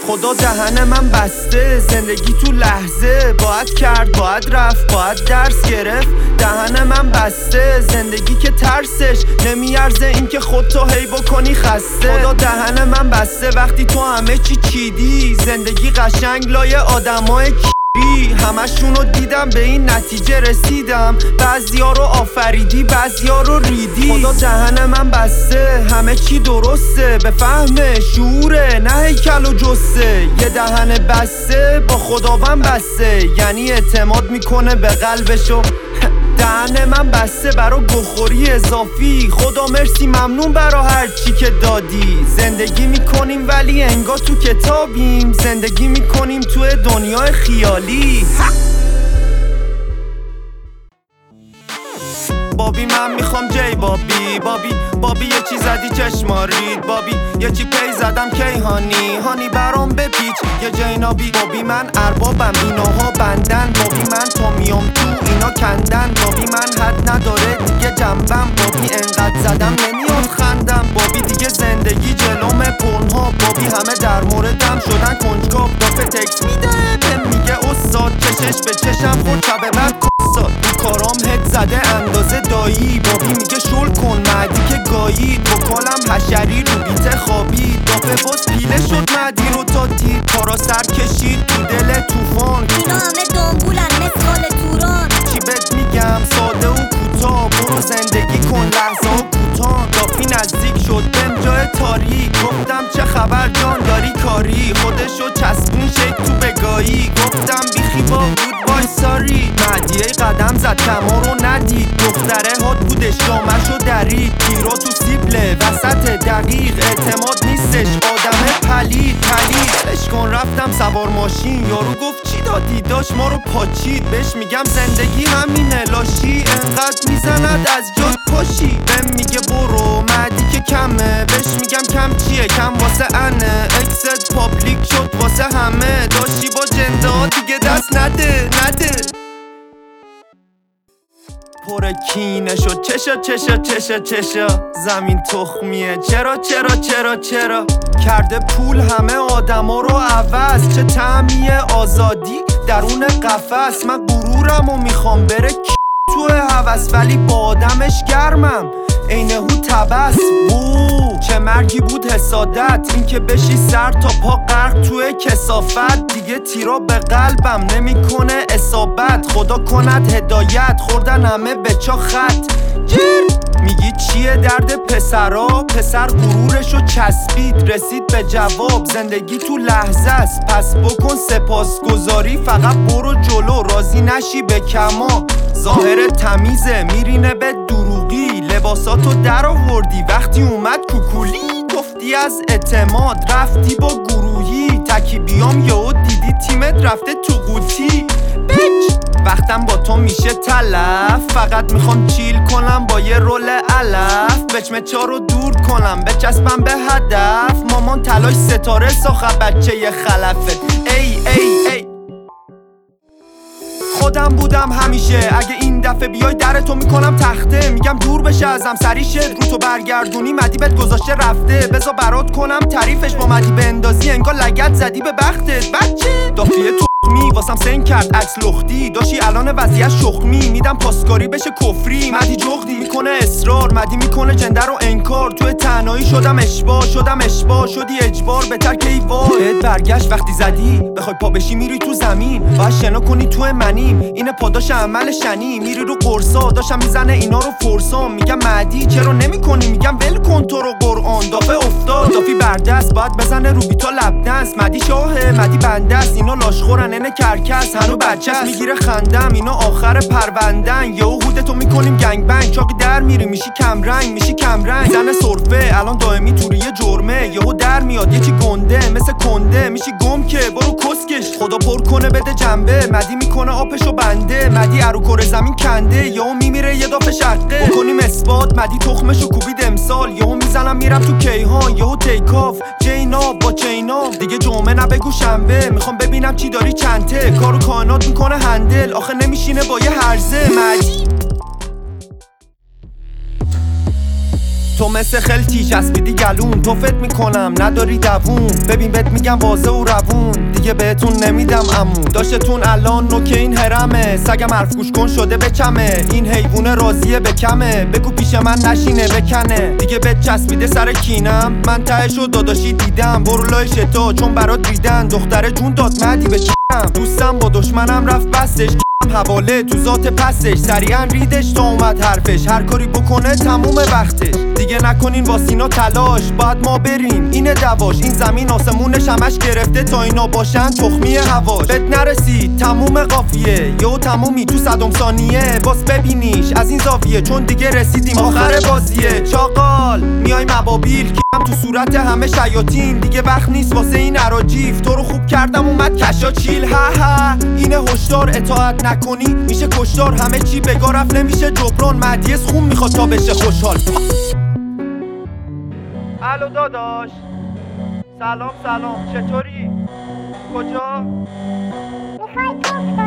خدا دهن من بسته، زندگی تو لحظه، باید کرد باید رفت باید درس گرفت. دهن من بسته، زندگی که ترسش نمیارزه این که خودتو هی بکنی خسته. خدا دهن من بسته وقتی تو همه چی چیدی، زندگی قشنگ لای آدمای همشونو دیدم به این نتیجه رسیدم. بعضیا رو آفریدی بعضیا رو ریدی. خدا دهن من بسته، همه چی درسته، به فهم شعوره نه هیکل و جسه. یه دهن بسته با خداوند بسته، یعنی اعتماد میکنه به قلبشو. دهن من بسته برا گوخوری اضافی، خدا مرسی ممنون برا هر چی که دادی. زندگی میکنیم ولی انگار تو کتابیم، زندگی میکنیم تو دنیای خیالی. بابی من میخوام جی بابی یه چی زدی چشمارید بابی، یه چی پی زدم هانی برام بپیچ یه جینابی. بابی من اربابم ایناها بندن، بابی من تا میام تو اینا کندن. بابی من حد نداره دیگه جنبم، بابی انقدر زدم نمیاد خندم. بابی دیگه زندگی جلوم پرنها، بابی همه در موردم شدن کنجکاو. دافه تکس میده بهم میگه استاد، چشش به چشم خود شبه من کساد. کارام هد زده اندازه دایی، بابی میگه شل کن معدی که گایید. بکالم حشری رو بیت خوابید، دافه باز پیله شد معدی رو تا دید. کارا سر کشید تو دل توفان، اینا همه دنبولن مثال توران. چی بهت میگم ساده و کوتاه، برو زندگی کن لحظه و کوتاه. دافی نزدیک شد بهم جای تاریک، گفتم چه خبر جان داری کاری. خودشو چسبون شک تو بگایی، گفتم بیخی با بود وای ساری. معدیه قدم زد کما رو ندید، دختره هات بودش جامشو درید. تیرا تو سیبله وسط دقیق، اعتماد نیستش آدم پلید. اشکان رفتم سوار ماشین، یارو گفت چی دادی داشت ما رو پاچید. بهش میگم زندگی همینه لاشی، انقدر میزند از جات پاشی. بهم میگه برو معدی که کمه، بهش میگم کم چیه کم واسه انه. اکست پابلیک شد واسه همه، داشتی با جنده ها دیگه دست نده. پر کینه شد چشا زمین تخمیه. چرا کرده پول همه آدما رو عوض. چه طعمیه آزادی درون قفس، من غرورم و میخوام بره تو هوس، ولی با آدمش گرمم عین هو تبس. چه مرگی بود حسادت، این که بشی سر تا پا غرق توی کثافت. دیگه تیرا به قلبم نمیکنه اصابت، خدا کند هدایت. خوردن همه به چا خط میگی چیه درد پسرا؟ پسر غرورشو چسبید رسید به جواب. زندگی تو لحظه است پس بکن سپاسگزاری، فقط برو جلو راضی نشی به کما. ظاهر تمیزه میرینه به دروغی، لباساتو در آوردی وقتی اومد کوکولی. گفتی از اعتماد رفتی با گروهی، تکی بیام یهو دیدی تیمت رفته تو قوطی. وقتم با تو میشه تلف، فقط میخوام چیل کنم با یه رول علف. بچمچا رو دور کنم بچسبم به هدف، مامان تلاش ستاره ساخت بچه یه خلفه. ای خودم بودم همیشه، اگه این دفعه بیای درتو میکنم تخته. میگم دور بشه ازم سری شد، رو تو برگردونی مدی بهت گذاشته رفته. بزا برات کنم تعریفش با مدی بندازی، انگار لگت زدی به بختت بچه. دافیه تخمی واسم سین کرد عکس لختی، داشتی الان وضعیت شخمی. میدم پاسکاری بشه کفری، مدی جغدی میکنه اصرار، مدی میکنه جنده رو انکار. توی تنهایی شدم اشباه شدی اجبار بهتر که ای وای. بهت برگشت وقتی زدی بخوای پا بشی میری تو زمین، باید شنا کنی تو منیم. اینه پاداش عمل شنی، میری رو قرصا داشتم میزنه اینا رو فرسام. میگم مدی چرا نمیکنی، میگم ول کن تو رو قرآن. دافه افتاد دافی بردست باید بزنه رو بیتا لبدنس. مدی شاهه مدی بنده است، اینا لاشخورن اینه کرکس هنو بچه‌ست. میگیره خندم اینا آخر پروندن، یهو هودتو میکنیم گنگ بنگ. چاقی در میری میشی کم رنگ زن سرفه الان دائمی توری جرمه. یهو در میاد یکی گنده مثل کنده، میشی گم که برو کسکش. خدا پر کنه بده جنبه، مدی میکنه آبشو بنده. مدی ارو کره زمین کنده، یهو میمیره یه دافه شقه. بکنیم اثبات مدی تخمشو کوبید امسال، یهو میزنم میرم تو کیهان. یهو تیک آف جیناب با چیناب، دیگه جمعه نبگو شنبه. میخوام ببینم چی داری چنته، کارو کائنات میکنه هندل. آخه نمیشینه با یه هرزه مدی. تو مثل خلتی چسبیدی گلون، توفت میکنم نداری دوون. ببین بهت میگم واضح و روون، دیگه بهتون نمیدم عمو. داشتتون الان نوکه این هرمه، سگم حرف گوش کن شده بچمه. این حیوونه راضیه بکمه، بگو پیش من نشینه بکنه. دیگه بهت چسبیده سر کینم، من تهشو داداشی دیدم. برو لای شتا چون برات ریدن، دختره جون داد مدی به کم. دوستم با دشمنم رفت بستش، حواله تو ذات پسش. سریعا ریدش تا اومد حرفش، هر کاری بکنه تموم وقتش. دیگه نکنین با سینا تلاش، باید ما بریم اینه دواش. این زمین آسمونش همش گرفته، تا اینا باشن تخمی هواش. بهت نرسید تموم قافیه، یهو تمومی تو صدم ثانیه. باز ببینیش از این زاویه، چون دیگه رسیدیم آخر بازیه. چاقال میای مبابیل کم تو صورت همه شیاطین. دیگه وقت نیست واسه این اراجیف، تو رو خوب کردم اومد کشا چیل. ها اینه هشدار، اطاعت نکنی میشه کشدار. همه چی بگا رفت نمیشه جبران، مهدیس خون میخواد تا بشه خوشحال. الو داداش، سلام چطوری؟ کجا؟ میخوای توف کنم؟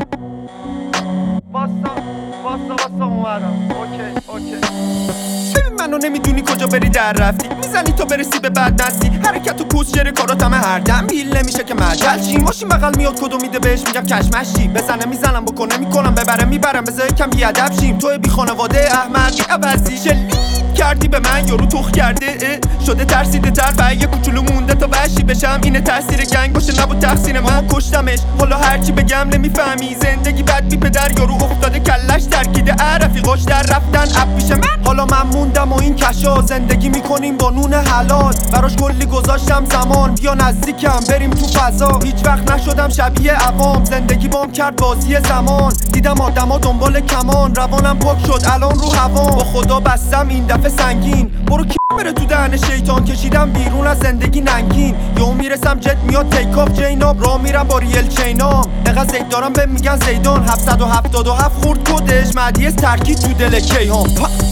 واسا اومدم. اوکی ببین منو نمیدونی کجا بری در رفتی، میزنی تا برسی به بد نستی. حرکت و کوس شر کارات همه هر دم هیل نمیشه که مجل چی. ماشین بغل میاد کدو میده بهش میگم کشمشی. بزنه میزنم بکنه میکنم ببره میبرم. بذار کم بیادب شیم، توی بی خانواده احمقی عوضی. شلیک کردی به من یارو تخ کرده شده ترسیده تر و یه کوچولو مونده تا وحشی بشم. اینه تاثیر گنگ باشه نبود تقصیر من، کشتمش. حالا هرچی بگم نمیفهمی، زندگی بد بی پدر یارو افتاده کلش ترکیده. رفیقاش در رفتن اپ پیش من، حالا من موندم و این کشا. زندگی میکنیم با نون حلال، براش کلی گذاشتم زمان. بیا نزدیکم بریم تو فضا، هیچ وقت نشدم شبیه عوام. زندگی بام کرد بازی زمان، دیدم آدما دنبال کمان. روانم پاک شد الان رو هوام، با خدا بستم این دفعه سنگین. برو کی بره تو دهن شیطان، کشیدم بیرون از زندگی ننگین. یهو میرسم جت میاد تیک آف جیناب، راه میرم با ریل چینام. دقیقا زید دارم به میگن زیدان، 777 خورد کدش. مهدیس ترکید تو دل کیهان.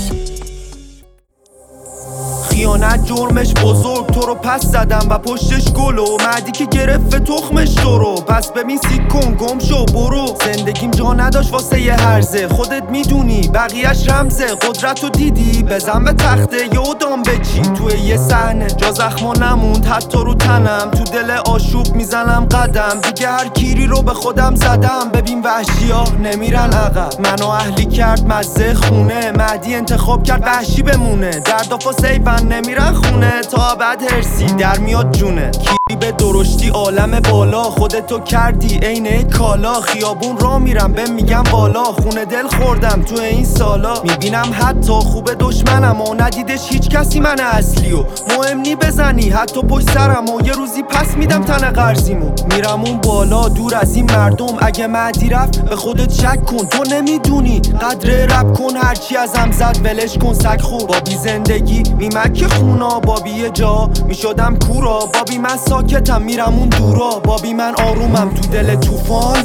خیانت جرمش بزرگ، تو رو پس زدم و پشتش گلو. مهدی که گرفت تخمش تو رو، پس ببین سیک کن گم شو برو. زندگیم جا نداشت واسه یه هرزه، خودت میدونی بقیهش رمزه. قدرت رو دیدی بزن به تخته یه دام بچی توی یه صحنه. جا زخما نموند حتی رو تنم، تو دل آشوب میزنم قدم. دیگه هر کیری رو به خودم زدم، ببین وحشی ها نمیرن عقب. منو اهلی کرد مزه خونه، مهدی انتخاب کرد وحشی بمونه. دردافا سیفن نمیرن خونه، تا بعد هرسی در میاد جونه. کیری به درشتی عالم بالا، خودتو کردی عینه کالا. خیابون را میرم به میگم بالا، خونه دل خوردم تو این سالا. میبینم حتی خوب دشمنم و ندیدش هیچ کسی من اصلی و مهم نی بزنی حتی پشت سرم. و یه روزی پس میدم تن قرضیمو، میرم اون بالا دور از این مردم. اگه مهدی رفت به خودت شک کن، تو نمیدونی قدر رب کن. هرچی ازم زد ولش کن سگ خور. بابی زندگی میمکه خونا، بابی یه جا میشدم کورا. بابی من ساکتم میرم اون دورا، بابی من آرومم تو دل طوفان.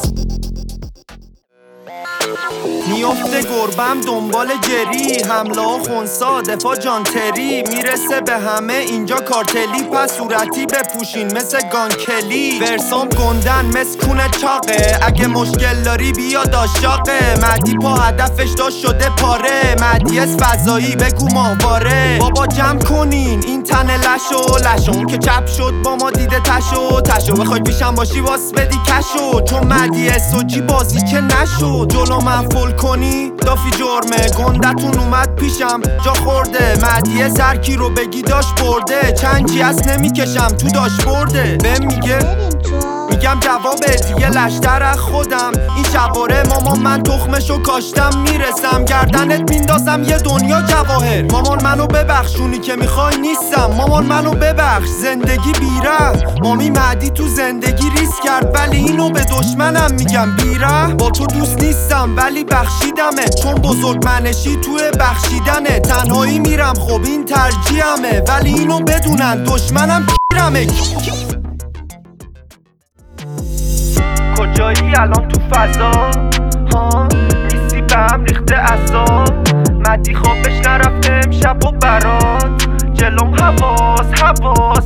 میفته گربم دنبال جری، حمله و خونسا دفاع جانتری. میرسه به همه اینجا کارتلی، پس صورتی بپوشین مثل گانکلی. ورسام گندن مثل کونه چاقه، اگه مشکل داری بیا داشاقه. مهدی پا هدفش داشت شده پاره، مهدیس فضایی بگو ماهواره. بابا جمع کنین این تن لشون که چپ شد با ما دیده تشو. بخوای پیشم باشی واس بدی کشو، چون مهدی اسوجی بازی که نشد. جلو من فول کنی دافی جرمه، گندتون اومد پیشم جا خورده. مهدی زرکی رو بگی داشت برده، چنجی از نمیکشم تو داشت برده. بهم میگم جوابه دیگه لشتر از خودم. این شباره مامان من تخمشو کاشتم، میرسم گردنت میندازم یه دنیا جواهر. مامان منو ببخشونی که میخوای نیستم، مامان منو ببخش زندگی بیره. مامی مهدی تو زندگی ریس کرد، ولی اینو به دشمنم میگم بیره. با تو دوست نیستم ولی بخشیدمه، چون بزرگ منشی توی بخشیدنه. تنهایی میرم خب این ترجیحمه، ولی اینو بدونن دشمنم کیرمه. کجایی الان تو فضا ها؟ نیستی به هم ریخته عذاب. مهدی خوابش نرفته امشب و برات، جلوم حواس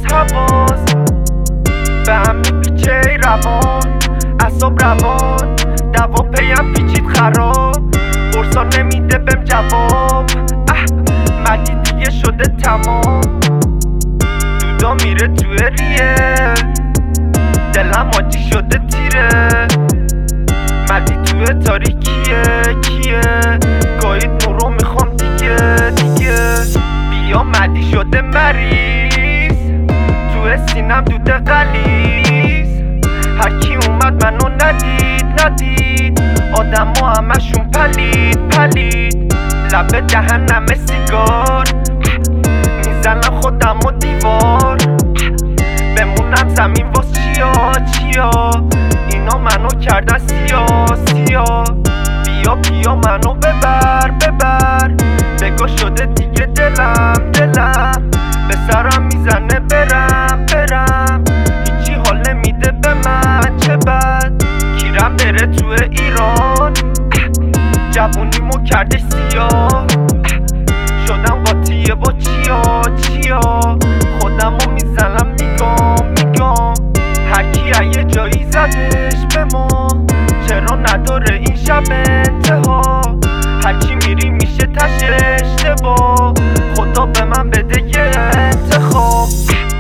به هم میپیچه روان، اعصاب روان. دوا پیم پیچید خراب، برسا نمیده بهم جواب. مدی دیگه شده تمام، دودا میره توی ریه، دلم آجی شده تیره. مدی توی تاریکیه کیه، گاهی نورو میخوام دیگه. بیا مدی شده مریض، توی سینم دوده غلیظ. هرکی اومد منو ندید، آدم ها همشون پلید. لبه دهنم سیگار، میزنم خودم و دیوار. بمونم زمین واس چیا، اینا منو کردن سیا. بیا منو ببر، بگو شده دیگه دلم. به سرم میزنه برم، هیچی حال نمیده به من، چه بد گیرم بره تو ایران. جوونیمو کردش سیاه، شدم قاطیه با چیا. خودمو میزنم میگم هرکی یه جایی زدش به ما. چرا نداره این شب انتها، هرچی میری میشه تش اشتباه. خدا به من بده یه انتخاب.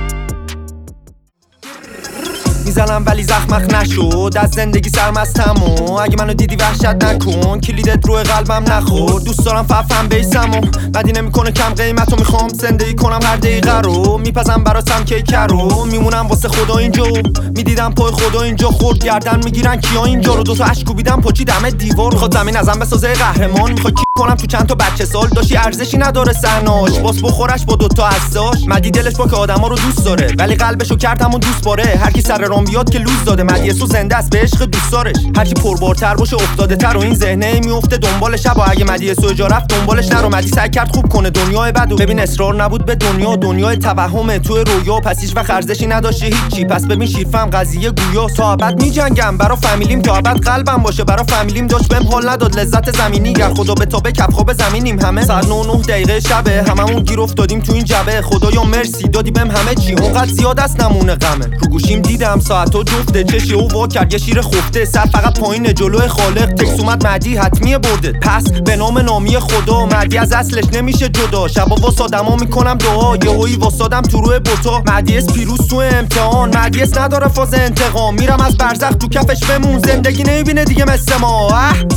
میزنم ولی زخمخ نشد، از زندگی سرمستم و اگه منو دیدی وحشت نکن، کلیدت روی قلبم نخور. دوست دارم ففم بیسم و بدی نمیکنه کم قیمت و میخوام زندگی کنم هر دقیقه رو. میپزم براسم کیکه رو، میمونم واسه خدا اینجا. میدیدم پای خدا اینجا خورد، گردن میگیرن کیا اینجا رو. دوتا اشکو بیدم پاچی دم دیوار، میخواد زمین ازم بسازه قهرمان. میخواد کی کنم تو چند تا بچه سال، داشتی ارزشی نداره سناش، باس بخورش با دوتا حساش. مدی دلش با که آدما رو دوست داره، ولی قلبشو کردم و دوست باره. هر کی سر رام بیاد که لوز داده، مدی سو زنده است به عشق دوستارش. هرچی پربارتر باشه افتاده تر و این ذهنه میفته دنبال شب. اگه مدی سو جا رفت دنبالش نرو، مدی سعی کرد خوب کنه دنیای بدو. ببین اصرار نبود به دنیای توهمه تو رویا، پس هیچ وقت ارزشی نداشته هیچی. پس ببین شیرفهم قضیه گویا، تا ابد میجنگم برا فامیلیم، تا ابد قلبم باشه برا فامیلیم. داشت بهم حال نداد لذت زمینی، گر خدا به تابه کف خواب زمینیم. همه ساعت 9 دقیقه شبه، هممون گیر افتادیم تو این جبه. خدایا مرسی دادی بهم همه چی، اونقدر زیاد است نمونه غمه. رو گوشیم دیدم ساعتو جفته، چشی او وا کرد یه شیر خفته. سر فقط پایین جلوی خالق، تکس اومد مدی حتمیه برده. پس به نامی خدا مدی از اصلش نمیشه جدا. شبا واسادما میکنم دعا، یهویی واسادم تو روی بوتا. مدی اس پیروز تو امتحان، مدی اس نداره فاز انتقام. میرم از برزخ تو کفش بمون، زندگی نمیبینه دیگه مثل ما.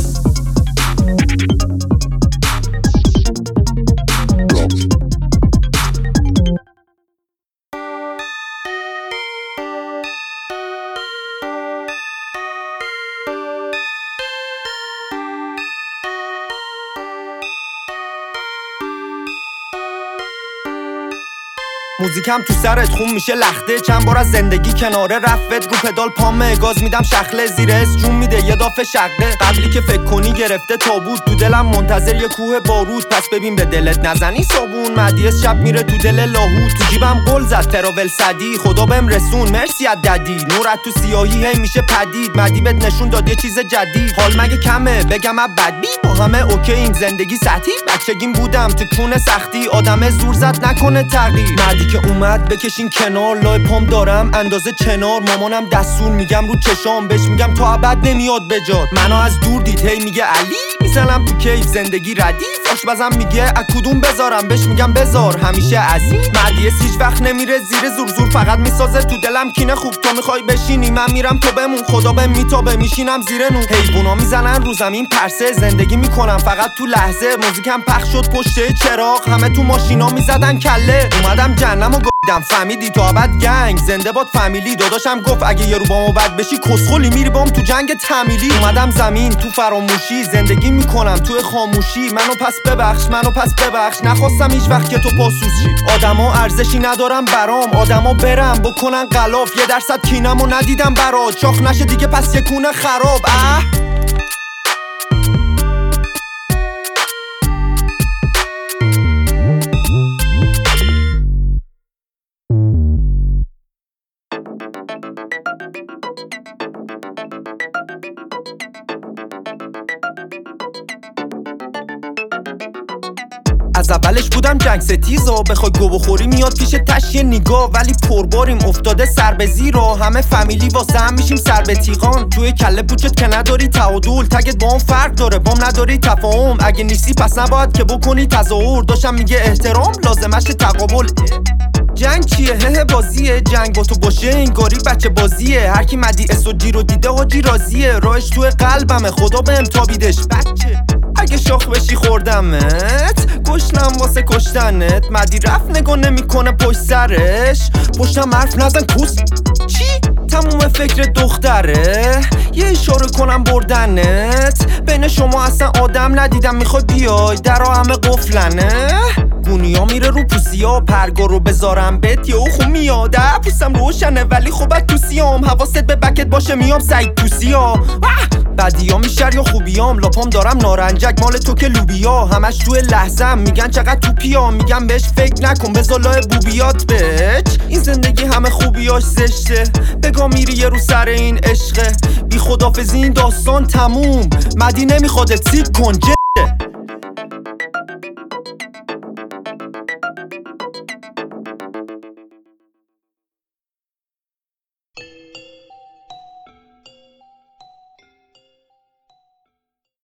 موزیکم تو سرت خون میشه لخته، چند بار از زندگی کناره رفت. رو پدال پامه گاز میدم شخله، زیر اس جون میده یه دافه شقه. قبلی که فکر کنی گرفته تابوت، تو دلم منتظر یه کوه بارود. پس ببین به دلت نزنی صابون، مدی اس شب میره تو دل لاهوت. تو جیبم گل زد تراول صدی، خدا بهم رسون مرسی از ددی. نورت تو سیاهی هی میشه پدید، مدی بهت نشون داد یه چیز جدید. حال مگه کمه بگم اب بدبی، با همه اوکی این زندگی سطحی. بچگیم بودم تو کونه سختی، آدم زور زد نکنه تغییر. مدی که اومد بکشین کنار، لای پام دارم اندازه چنار. مامانم دستور میگم رو چشام، بهش میگم تا ابد نمیاد بجات. منو از دور دید هی میگه علی، میزنم تو کیف زندگی ردیف. آشپزم میگه از کدوم بذارم، بهش میگم بذار همیشه عزیز. مدیس هیچ وقت نمیره زیر زور، فقط میسازه تو دلم کینه. خوب تو میخوای بشینی من میرم تو بمون، خدا بهم میتابه میشینم زیر نون. حیوونا میزنن رو زمین پرسه، زندگی میکنم فقط تو لحظه. موزیکم پخش شد پشت چراغ، همه تو ماشینا میزدن کله. اومدم جهنمو گفتم فهمیدی تا ابد گنگ زنده باد فامیلی. داداشم گفت اگه یه رو بامو بد بشی کسخلی میری بام تو جنگ تمیلی. اومدم زمین تو فراموشی، زندگی میکنم تو خاموشی. منو پس ببخش نخواستم هیچ وقت که تو پاسوس شی. آدما ارزشی ندارم برام، آدما برم بکنن غلاف. 1% کینمو ندیدم برات، چاخ نشه دیگه پس یکونه خراب. از اولش بودم جنگ ستیزا، بخوای گو بخوری میاد پیش تشیه نگاه، ولی پرباریم افتاده سر به زیرا، همه فامیلی واسه هم میشیم سر به تیغان. توی کله پوچت که نداری تعادل، تگت با هم فرق داره بام نداری تفاهم، اگه نیستی پس نباید که بکنی تظاهر. داشتم میگه احترام لازمش تقابل. جنگ چیه؟ هه بازیه، جنگ با تو باشه انگاری بچه بازیه، هر کی مدی اسودی رو دیده حاجی راضیه، راهش توی قلبمه خدا بهم تابیدش بچه. اگه شاخ بشی خوردمت، گشنم واسه کشتنت، مدی رفت نگاه نمیکنه پشت سرش، پشتم حرف نزن کوس چی؟ تموم فکر دختره، یه اشاره کنم بردنت، بین شما اصلا آدم ندیدم، میخوای بیای درا همه قفلنه، گونیا میره رو پوسیا، پرگا رو بذارم بهت یه خون میاد، پوسم روشنه ولی خوبت تو سیام، حواست به بکت باشه میام سعید توسیا، بدیام میشر یا خوبیام، لاپام دارم نارنجک مال تو که لوبیا، همش توی لحظم میگن چقدر تو پیا، میگم بهش فکر نکن بذار لای بوبیات بچ، این زندگی همه خوبیاش زشته، بگا میری یه رو سر این عشقه، بی خدافزی این داستان تموم، مدی نمیخواد سیب کن